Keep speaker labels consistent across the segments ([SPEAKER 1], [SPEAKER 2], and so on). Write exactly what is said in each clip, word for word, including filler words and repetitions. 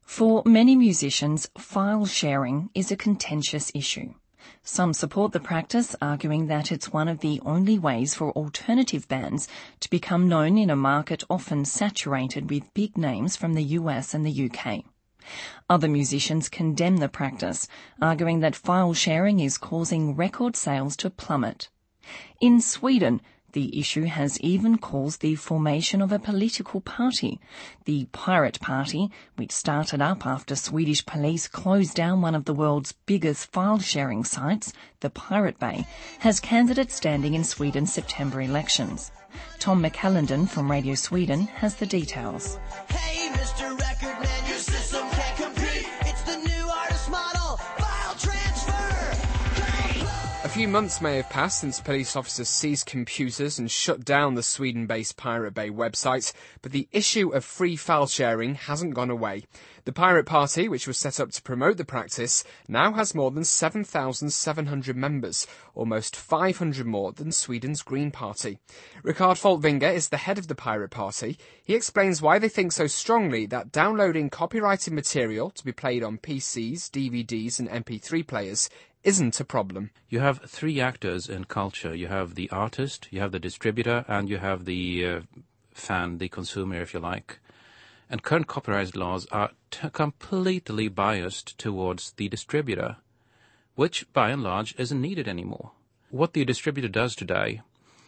[SPEAKER 1] For many musicians, file sharing is a contentious issue. Some support the practice, arguing that it's one of the only ways for alternative bands to become known in a market often saturated with big names from the U S and the U K. Other musicians condemn the practice, arguing that file sharing is causing record sales to plummet. In Sweden, the issue has even caused the formation of a political party. The Pirate Party, which started up after Swedish police closed down one of the world's biggest file-sharing sites, the Pirate Bay, has candidates standing in Sweden's September elections. Tom McAllendon from Radio Sweden has the details.
[SPEAKER 2] Hey, Mister Record Man, your system can't compete. It's the new artist model, file transfer.
[SPEAKER 3] A few months may have passed since police officers seized computers and shut down the Sweden-based Pirate Bay website, but the issue of free file sharing hasn't gone away. The Pirate Party, which was set up to promote the practice, now has more than seven thousand seven hundred members, almost five hundred more than Sweden's Green Party. Ricard Foltvinger is the head of the Pirate Party. He explains why they think so strongly that downloading copyrighted material to be played on P Cs, D V Ds and M P three players isn't a problem.
[SPEAKER 4] You have three actors in culture. You have the artist, you have the distributor, and you have the uh, fan, the consumer, if you like. And current copyright laws are t- completely biased towards the distributor, which, by and large, isn't needed anymore. What the distributor does today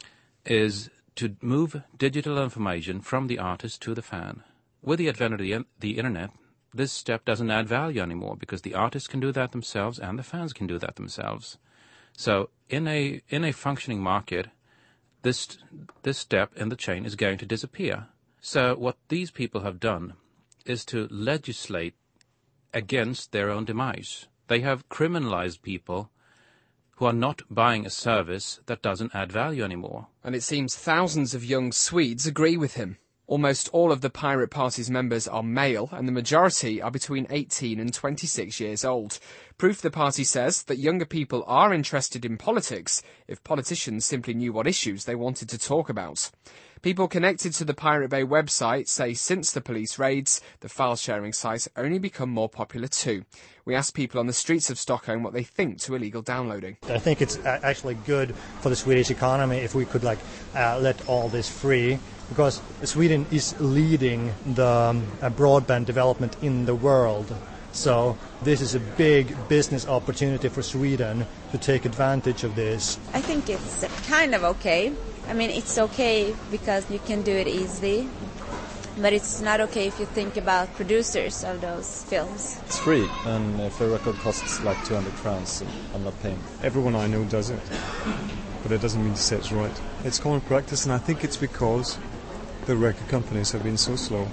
[SPEAKER 4] is to move digital information from the artist to the fan. With the advent of the, the internet, this step doesn't add value anymore because the artists can do that themselves and the fans can do that themselves. So in a in a functioning market, this this step in the chain is going to disappear. So what these people have done is to legislate against their own demise. They have criminalized people who are not buying a service that doesn't add value anymore.
[SPEAKER 3] And it seems thousands of young Swedes agree with him. Almost all of the Pirate Party's members are male, and the majority are between eighteen and twenty-six years old. Proof the party says that younger people are interested in politics if politicians simply knew what issues they wanted to talk about. People connected to the Pirate Bay website say since the police raids, the file-sharing site only become more popular too. We asked people on the streets of Stockholm what they think to illegal downloading.
[SPEAKER 5] I think it's actually good for the Swedish economy if we could like uh, let all this free, because Sweden is leading the um, uh, broadband development in the world. So this is a big business opportunity for Sweden to take advantage of this.
[SPEAKER 6] I think it's kind of okay. I mean, it's okay because you can do it easily, but it's not okay if you think about producers of those films.
[SPEAKER 7] It's free, and if a record costs like two hundred crowns, I'm not paying.
[SPEAKER 8] Everyone I know does it, but it doesn't mean to say it's right. It's common practice, and I think it's because the record companies have been so slow,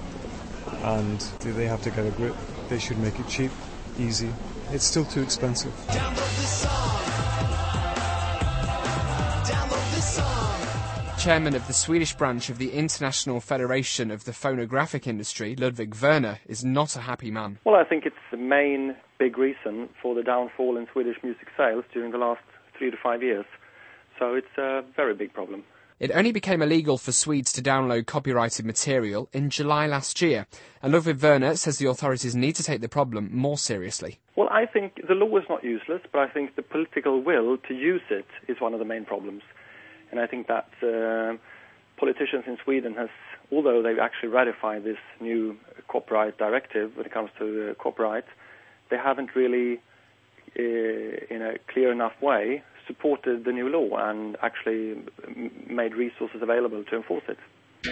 [SPEAKER 8] and they have to get a grip. They should make it cheap, easy. It's still too expensive.
[SPEAKER 2] Download this song. Download this song.
[SPEAKER 3] Chairman of the Swedish branch of the International Federation of the Phonographic Industry, Ludwig Werner, is not a happy man.
[SPEAKER 9] Well, I think it's the main big reason for the downfall in Swedish music sales during the last three to five years. So it's a very big problem.
[SPEAKER 3] It only became illegal for Swedes to download copyrighted material in July last year, and Ludwig Werner says the authorities need to take the problem more seriously.
[SPEAKER 9] Well, I think the law is not useless, but I think the political will to use it is one of the main problems. And I think that uh, politicians in Sweden has, although they've actually ratified this new copyright directive when it comes to uh, copyright, they haven't really, uh, in a clear enough way, supported the new law and actually made resources available to enforce it.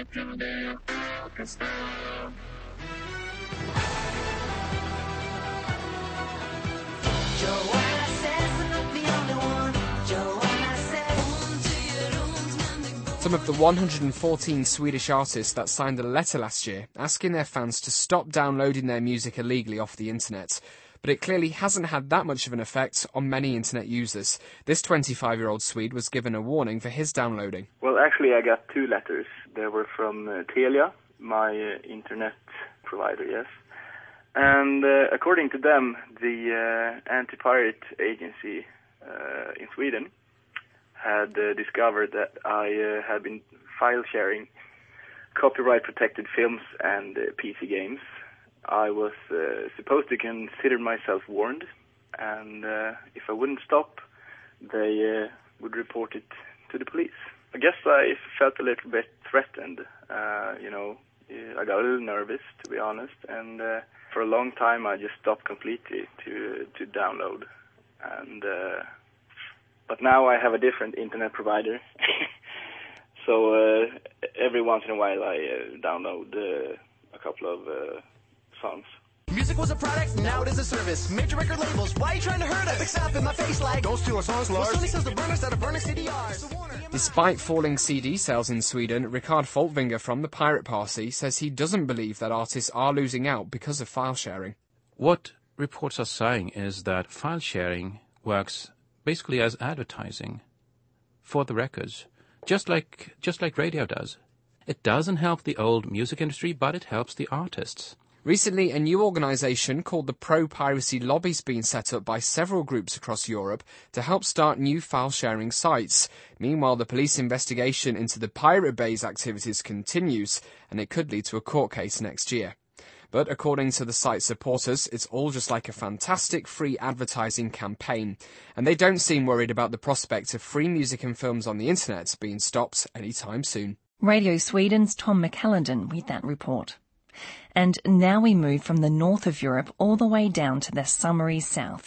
[SPEAKER 3] Some of the one hundred fourteen Swedish artists that signed a letter last year asking their fans to stop downloading their music illegally off the internet. But it clearly hasn't had that much of an effect on many internet users. This twenty-five-year-old Swede was given a warning for his downloading.
[SPEAKER 10] Well, actually, I got two letters. They were from uh, Telia, my uh, internet provider, yes. And uh, according to them, the uh, anti-pirate agency uh, in Sweden had uh, discovered that I uh, had been file sharing copyright-protected films and uh, P C games I was uh, supposed to consider myself warned, and uh, if I wouldn't stop, they uh, would report it to the police. I guess I felt a little bit threatened. Uh, you know, I got a little nervous, to be honest, and uh, for a long time I just stopped completely to to download. And uh, but now I have a different internet provider, so uh, every once in a while I uh, download uh, a couple of uh, songs.
[SPEAKER 2] Music was a product, now it is a service. Major record labels, why are you trying to hurt us? Fix up in my face like, don't steal our songs, Lars. Well, Sony says the burners that are burning C D Rs.
[SPEAKER 3] Despite falling C D sales in Sweden, Ricard Foltvinger from the Pirate Party says he doesn't believe that artists are losing out because of file sharing.
[SPEAKER 4] What reports are saying is that file sharing works basically as advertising for the records, just like just like radio does. It doesn't help the old music industry, but it helps the artists.
[SPEAKER 3] Recently, a new organisation called the Pro-Piracy Lobby has been set up by several groups across Europe to help start new file-sharing sites. Meanwhile, the police investigation into the Pirate Bay's activities continues, and it could lead to a court case next year. But according to the site supporters, it's all just like a fantastic free advertising campaign, and they don't seem worried about the prospect of free music and films on the internet being stopped anytime soon.
[SPEAKER 1] Radio Sweden's Tom McCallendon with that report. And now we move from the north of Europe all the way down to the summery south.